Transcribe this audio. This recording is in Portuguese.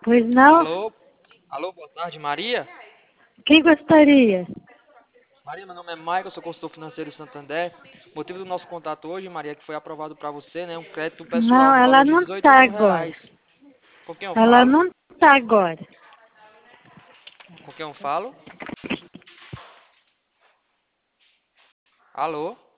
Pois não? Alô? Alô, boa tarde, Maria? Quem gostaria? Maria, meu nome é Maicon, eu sou consultor financeiro do Santander. O motivo do nosso contato hoje, Maria, é que foi aprovado para você, né, um crédito pessoal Não, no ela valor de não 18 está mil agora. reais. Com quem eu Ela falo? não está agora. Com quem eu falo? Alô?